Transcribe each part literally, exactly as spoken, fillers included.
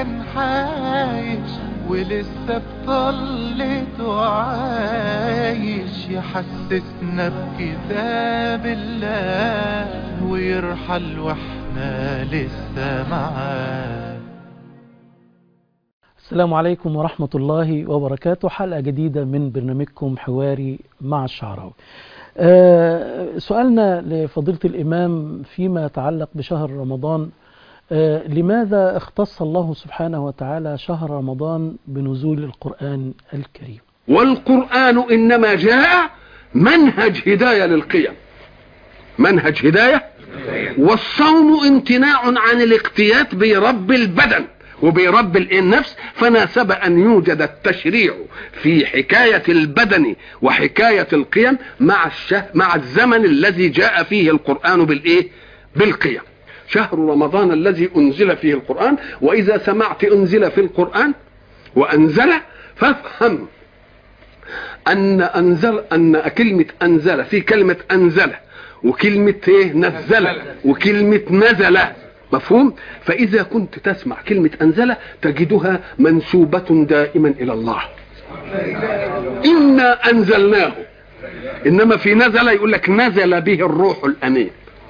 كان عايش ولسه بطلته عايش، يحسسنا بكتاب الله ويرحل واحنا لسه معاه. السلام عليكم ورحمة الله وبركاته. حلقة جديدة من برنامجكم حواري مع الشعراوي. أه سؤالنا لفضيلة الإمام فيما يتعلق بشهر رمضان، أه لماذا اختص الله سبحانه وتعالى شهر رمضان بنزول القرآن الكريم؟ والقرآن إنما جاء منهج هداية للقيم، منهج هداية، والصوم امتناع عن الاقتيات برب البدن وبرب النفس، فناسب أن يوجد التشريع في حكاية البدن وحكاية القيم مع الشه مع الزمن الذي جاء فيه القرآن بالإيه؟ بالقيم. شهر رمضان الذي أنزل فيه القرآن، وإذا سمعت أنزل في القرآن وأنزل فافهم أن أنزل أن كلمة أنزل في كلمة أنزل وكلمة إيه؟ نزل وكلمة نزل، مفهوم؟ فإذا كنت تسمع كلمة أنزل تجدها منسوبة دائما إلى الله، إنا أنزلناه. إنما في نزل يقول لك نزل به الروح الأمين،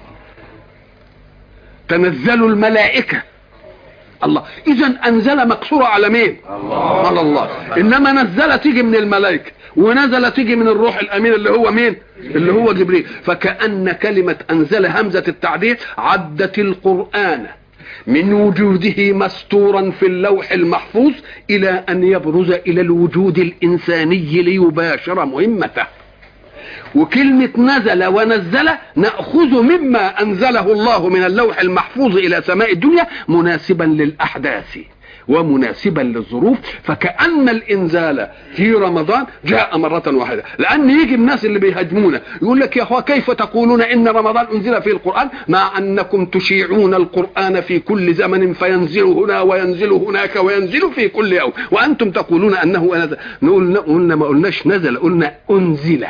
تنزل الملائكة، الله. إذن أنزل مقصورة على مين؟ الله. على الله. إنما نزل تيجي من الملائكة، ونزل تيجي من الروح الأمين اللي هو مين؟ اللي هو جبريل. فكأن كلمة أنزل همزة التعديل عدت القرآن من وجوده مستورا في اللوح المحفوظ إلى أن يبرز إلى الوجود الإنساني ليباشر مهمته. وكلمة نزل ونزل نأخذ مما أنزله الله من اللوح المحفوظ إلى سماء الدنيا مناسبا للأحداث ومناسبا للظروف. فكأن الإنزال في رمضان جاء مرة واحدة، لأن يجي الناس اللي بيهاجمونا يقول لك يا أخوة كيف تقولون إن رمضان أنزل في القرآن مع أنكم تشيعون القرآن في كل زمن فينزل هنا وينزل هناك وينزل في كل يوم، وأنتم تقولون أنه نزل. نقول قلنا ما قلناش نزل، قلنا أنزل.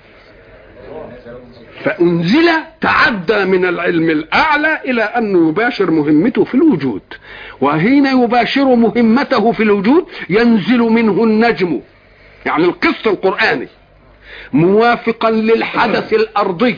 فأنزل تعدى من العلم الأعلى إلى أن يباشر مهمته في الوجود، وحين يباشر مهمته في الوجود ينزل منه النجم، يعني القسط القرآني موافقا للحدث الأرضي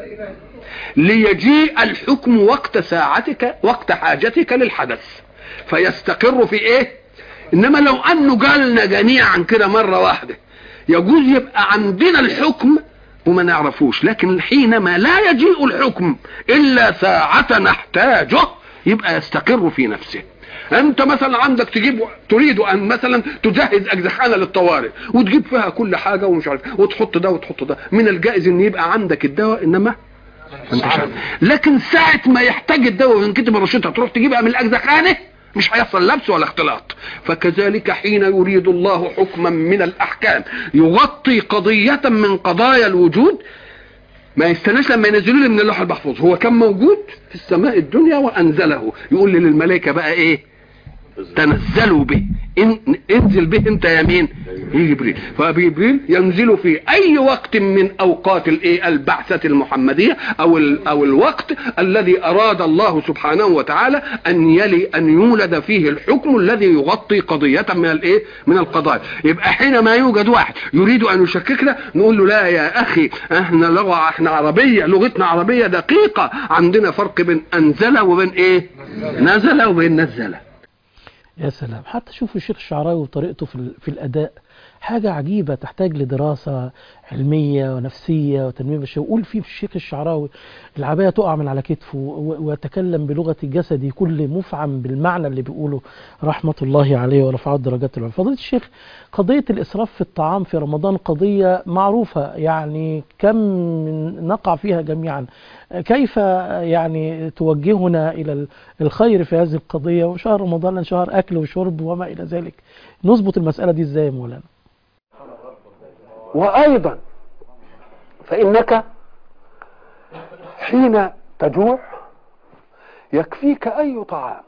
ليجيء الحكم وقت ساعتك وقت حاجتك للحدث فيستقر في إيه. إنما لو أنه قالنا جميعا كده مرة واحدة يجوز يبقى عندنا الحكم وما نعرفوش، لكن حينما لا يجيء الحكم إلا ساعة نحتاجه يبقى يستقر في نفسه. أنت مثلا عندك تجيب تريد أن مثلا تجهز أجزخانة للطوارئ وتجيب فيها كل حاجة ومش عارف وتحط ده وتحط ده، من الجائز أن يبقى عندك الدواء إنما أنت عارف. لكن ساعة ما يحتاج الدواء وينكتب الرشيدة تروح تجيبها من الأجزخانة مش هيحصل لبس ولا اختلاط. فكذلك حين يريد الله حكما من الأحكام يغطي قضية من قضايا الوجود ما يستناش لما ينزلوا لي من اللوح المحفوظ، هو كان موجود في السماء الدنيا وأنزله، يقول للملائكة بقى إيه؟ تنزلوا به، إن انزل به انت يا مين؟ جبريل. فجبريل ينزل في اي وقت من اوقات الايه البعثه المحمديه او او الوقت الذي اراد الله سبحانه وتعالى ان يلي ان يولد فيه الحكم الذي يغطي قضيه من الايه من القضايا. يبقى حينما يوجد واحد يريد ان يشككنا نقول له لا يا اخي احنا لغه احنا عربيه لغتنا عربيه دقيقه، عندنا فرق بين انزل وبين ايه نزل وبين نزل. يا سلام. حتى شوفوا الشيخ الشعراوي وطريقته في, في الأداء حاجة عجيبة تحتاج لدراسة علمية ونفسية وتنمية بشرية. وقول فيه في الشيخ الشعراوي العباية تقع من على كتفه ويتكلم بلغة جسدي كل مفعم بالمعنى اللي بيقوله رحمة الله عليه ورفعه درجات العليا. فضيلة الشيخ، قضية الإسراف في الطعام في رمضان قضية معروفة، يعني كم نقع فيها جميعا. كيف يعني توجهنا إلى الخير في هذه القضية؟ وشهر رمضان شهر أكل وشرب وما إلى ذلك، نظبط المسألة دي إزاي يا مولانا؟ وأيضا فإنك حين تجوع يكفيك أي طعام،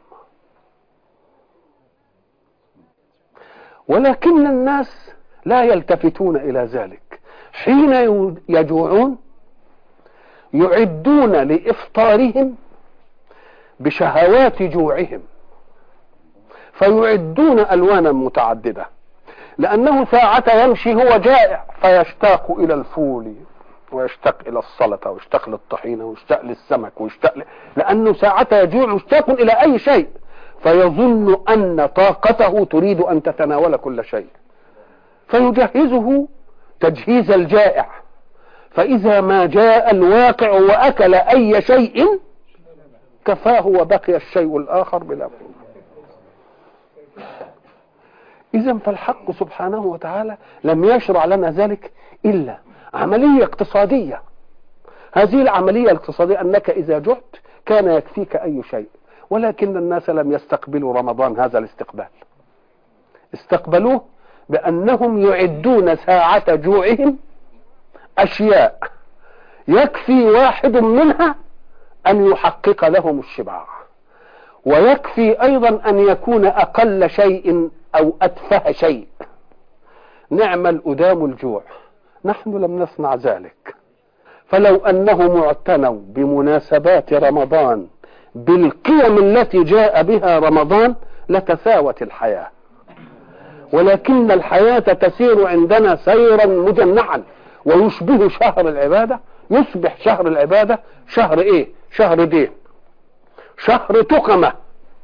ولكن الناس لا يلتفتون إلى ذلك. حين يجوعون يعدون لإفطارهم بشهوات جوعهم، فيعدون ألوانا متعددة، لأنه ساعة يمشي هو جائع فيشتاق إلى الفول ويشتاق إلى السلطة ويشتاق للطحينة ويشتاق للسمك ويشتاق ل... لأنه ساعة يجوع يشتاق إلى أي شيء، فيظن أن طاقته تريد أن تتناول كل شيء، فيجهزه تجهيز الجائع، فإذا ما جاء الواقع وأكل أي شيء كفاه وبقي الشيء الآخر بلا فائدة. إذن فالحق سبحانه وتعالى لم يشرع لنا ذلك إلا عملية اقتصادية. هذه العملية الاقتصادية أنك إذا جعت كان يكفيك أي شيء، ولكن الناس لم يستقبلوا رمضان هذا الاستقبال، استقبلوه بأنهم يعدون ساعة جوعهم أشياء يكفي واحد منها أن يحقق لهم الشبع، ويكفي أيضا أن يكون أقل شيء أو أتفه شيء. نعمل أدام الجوع، نحن لم نصنع ذلك. فلو أنهم اعتنوا بمناسبات رمضان بالقيم التي جاء بها رمضان لتساوت الحياة، ولكن الحياة تسير عندنا سيرا مجنحا، ويشبه شهر العبادة، يصبح شهر العبادة شهر ايه؟ شهر دين، شهر تقمة،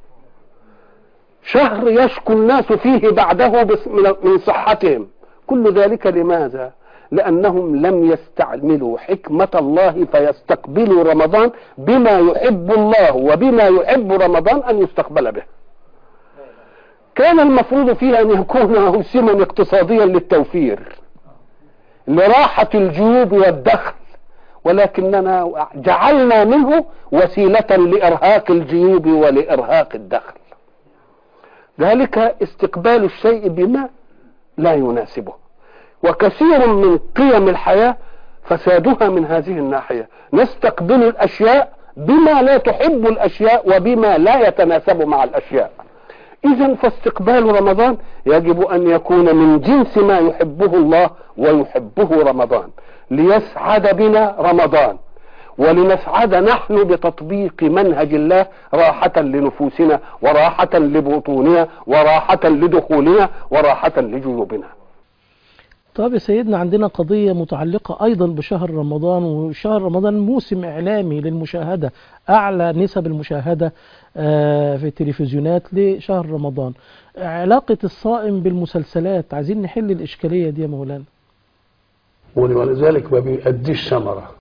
شهر يشكو الناس فيه بعده من صحتهم. كل ذلك لماذا؟ لأنهم لم يستعملوا حكمة الله فيستقبلوا رمضان بما يحب الله وبما يحب رمضان أن يستقبل به. كان المفروض فيه أن يكون موسما اقتصاديا للتوفير لراحة الجيوب والدخل، ولكننا جعلنا منه وسيلة لإرهاق الجيوب ولإرهاق الدخل. ذلك استقبال الشيء بما لا يناسبه، وكثير من قيم الحياة فسادها من هذه الناحية، نستقبل الأشياء بما لا تحب الأشياء وبما لا يتناسب مع الأشياء. إذن فاستقبال رمضان يجب أن يكون من جنس ما يحبه الله ويحبه رمضان، ليسعد بنا رمضان ولنسعد نحن بتطبيق منهج الله، راحة لنفوسنا وراحة لبطوننا وراحة لدخولنا وراحة لجيوبنا. طب يا سيدنا، عندنا قضية متعلقة أيضا بشهر رمضان، وشهر رمضان موسم إعلامي للمشاهدة، أعلى نسب المشاهدة في التلفزيونات لشهر رمضان. علاقة الصائم بالمسلسلات، عايزين نحل الإشكالية دي يا مولانا. ولذلك ما بيؤديش ثمرة،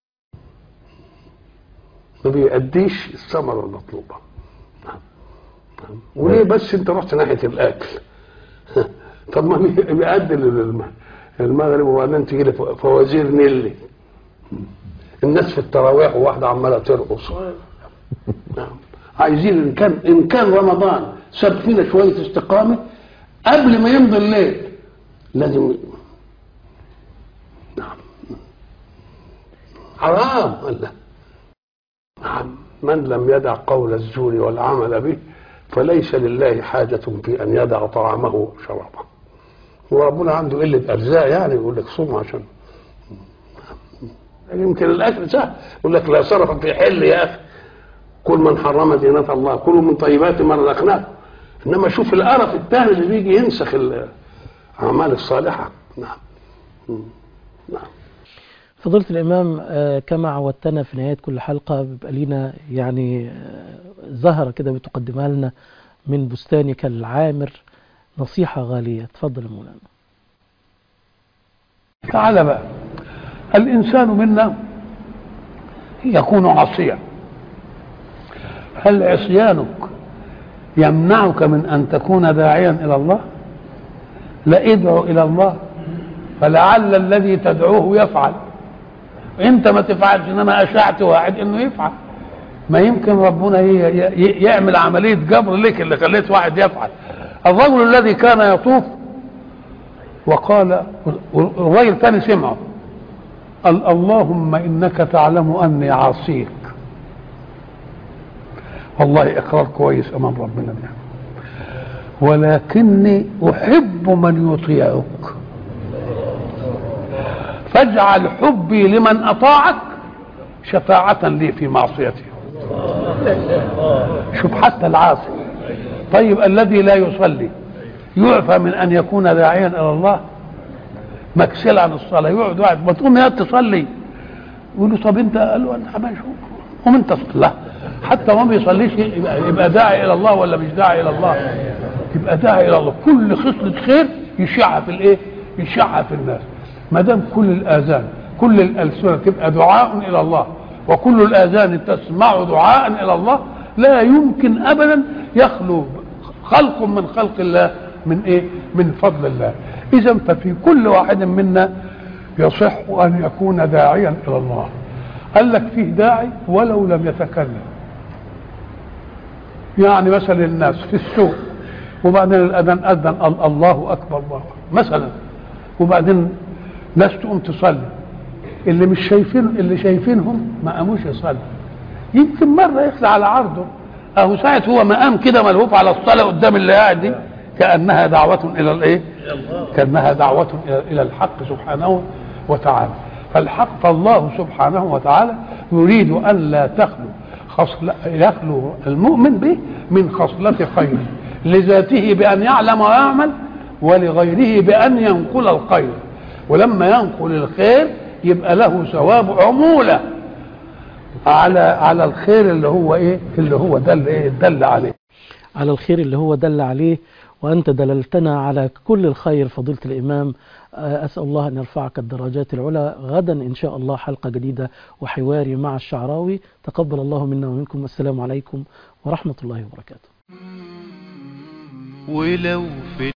ما بيؤديش الثمرة المطلوبة. وليه بس انت رحت ناحية الأكل؟ طب ما بيؤدي المغرب وبعدين تجي لي فوازير نيلي، الناس في التراويح وواحدة عمالة ترقص. عايزين إن كان إن كان رمضان ساب فينا شوية استقامة قبل ما يمضي الليل لازم. نعم حرام. الله نعم. من لم يدع قول الزور والعمل به فليس لله حاجة في أن يدع طعامه وشرابه. وربنا عنده قلة أرزاق يعني يقول لك صوم عشان يمكن الأكل سهل، يقول لك لا صرف في حل يا أخي، كل من حرم زينة الله كلوا من طيبات ما رزقناكم. إنما شوف القرف الثاني اللي بيجي ينسخ الأعمال الصالحة. نعم نعم. فضيلة الإمام، كما عودتنا في نهاية كل حلقة بيبقى لنا يعني زهرة كده بتقدمها لنا من بستانك العامر، نصيحة غالية. تفضل يا مولانا. تعال بقى، الإنسان منا يكون عصيا، هل عصيانك يمنعك من أن تكون داعيا إلى الله؟ لا، ادعو إلى الله فلعل الذي تدعوه يفعل. انت ما تفعلش، انما اشعت واحد انه يفعل. ما يمكن ربنا يعمل عملية جبر لك اللي خليت واحد يفعل. الرجل الذي كان يطوف وقال، الرجل الثاني سمعه قال اللهم انك تعلم اني عاصيك. والله اقرار كويس امام ربنا يعني. ولكني احب من يطيعك فاجعل حبي لمن اطاعك شفاعة لي في معصيته. شوف حتى العاصي طيب الذي لا يصلي يعفى من ان يكون داعيا الى الله؟ مكسل عن الصلاه يقعد واحد ما تقوم يا تصلي يقول له طب انت، قال له انا عمال شوف قوم انت صلي، حتى ما بيصليش يبقى, يبقى داعي الى الله ولا مش داعي الى الله؟ يبقى داعي الى الله. كل خصله خير يشعها في الايه؟ يشعها في الناس. ما دام كل الاذان كل الالسنه تبقى دعاء الى الله وكل الاذان تسمع دعاء الى الله، لا يمكن ابدا يخلو خلق من خلق الله من ايه؟ من فضل الله. اذا ففي كل واحد منا يصح ان يكون داعيا الى الله. قال لك فيه داعي ولو لم يتكلم، يعني مثلا الناس في السوق وبعدين الاذان اذن الله اكبر الله مثلا، وبعدين ناس تقوم تصلي، اللي مش شايفين اللي شايفينهم ما قاموش يصلي، يمكن مره يخلع على عرضه اهو ساعه هو ما قام كده ملهوف على الصلاه قدام اللي قاعد دي، كانها دعوه الى الايه؟ كانها دعوه الى الحق سبحانه وتعالى. فالحق فالله سبحانه وتعالى يريد ان لا تخلو خصل يخلو المؤمن به من خصله خير، لذاته بان يعلم ويعمل، ولغيره بان ينقل الخير، ولما ينقل الخير يبقى له ثواب عموله على على الخير اللي هو ايه؟ اللي هو دل ايه؟ دل عليه، على الخير اللي هو دل عليه. وأنت دللتنا على كل الخير فضيلة الإمام. أسأل الله أن يرفعك الدرجات العلى. غدا إن شاء الله حلقة جديدة وحواري مع الشعراوي. تقبل الله منا ومنكم. السلام عليكم ورحمة الله وبركاته. ولو في